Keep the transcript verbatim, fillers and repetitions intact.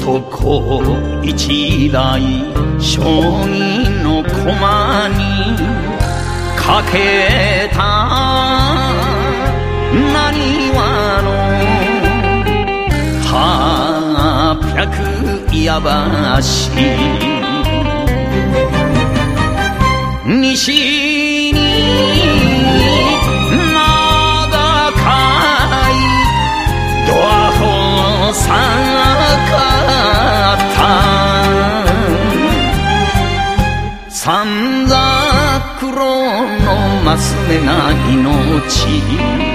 男一代将棋の駒にかけたなにわの八百矢橋西にまだかいドアホさかった三桜のマス目な命